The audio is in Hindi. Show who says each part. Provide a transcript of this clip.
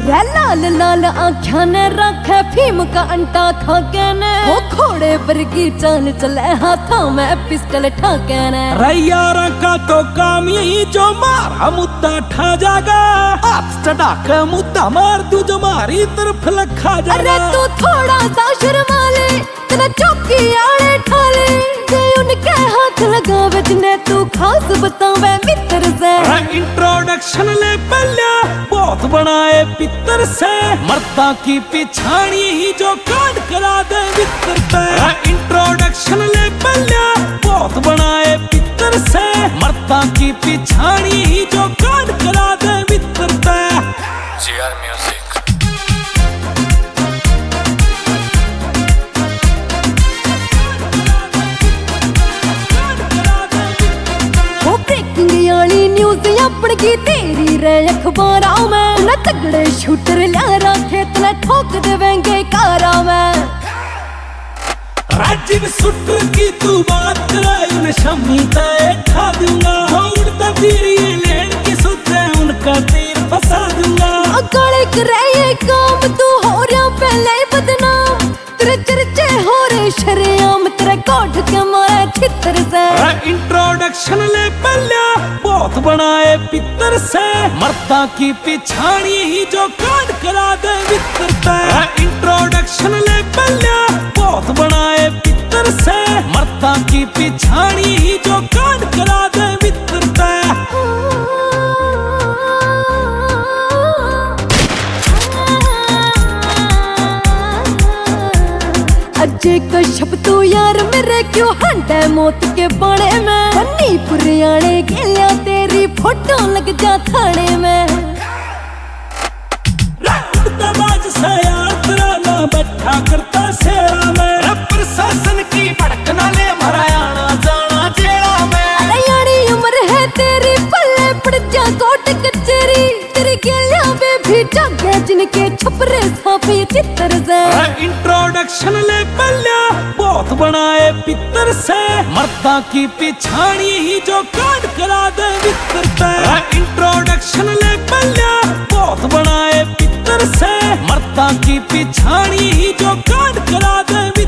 Speaker 1: वे लाल लाल आँखा ने रखे फीम का अंटा खाके ने, वो घोड़े वर्गी चाल चले हाथों में पिस्टल ठाके ने।
Speaker 2: रैयारा का तो काम यही जो मारा मुद्दा ठा जागा, हाथ चढ़ा के मुद्दा मार दू जो मारी तरफ लखा जागा।
Speaker 1: अरे तू थोड़ा सा शर्मा ले, तेरा चौकी आड़े ठाले, जे उनके हाथ लगावे जिन्हें तू खास बतावे मित्र से।
Speaker 2: इंट्रोडक्शन ले पल्ला बहुत बनाए पितर से, मर्दा की पिछाड़ी ही जो कांड करा दे मित्र पे। इंट्रोडक्शन ले पल्ला बहुत बनाए पितर से, मर्दा की पिछाड़ी ही जो कांड करा दे मित्र पे।
Speaker 3: GR music.
Speaker 1: न्यूज अपड़ की तेरी रे अखबारों में, न तगड़े शूटर ला रखे तने ठोक देवेंगे कारा में।
Speaker 2: राजीव शूटर की तू बात कराई न शम्मी तय ठा दूंगा, उड़ता तीर ये लेन की सुते उनका तीर फंसा दूंगा।
Speaker 1: अकड़ करे ये काम तू हो रहा पहले बदनाम, तेरे चर्चे हो रहे शरेआम, तेरे कोठ के मारे छितर से।
Speaker 2: इंट्रोडक्शन ले पल्ला बहुत बनाए पितर से, मर्दा की पिछाड़ी ही जो कांड करा दे मित्र पे। इंट्रोडक्शन ले पल्ला बहुत बनाए पितर से, मर्दा की पिछाड़ी ही जो कांड करा दे मित्र पे।
Speaker 1: अजय कश्यप तू यार मेरे क्यों हंडे मौत के बाड़े में, बन्नी पुरियाने गेलिया तेरी फोटो लग जा थाने में।
Speaker 2: से यार तेरा ना बैठा करता सेरा में, प्रशासन की भड़कना ले मरायाना जाना जेड़ा में।
Speaker 1: अरे यारी उम्र है तेरी पल्ले पड़ जा कोट कचेरी, तेरी गेलिया पे भी जागे जिनके छपरे साफी चित्र से।
Speaker 2: इंट्रोडक्शन ले पल्ला बहुत बनाए पितर से, मर्दा की पिछाड़ी ही जो कांड करा दे मित्र पे। इंट्रोडक्शन ले पल्ला बहुत बनाए पितर से, मर्दा की पिछाड़ी ही जो कांड करा दे।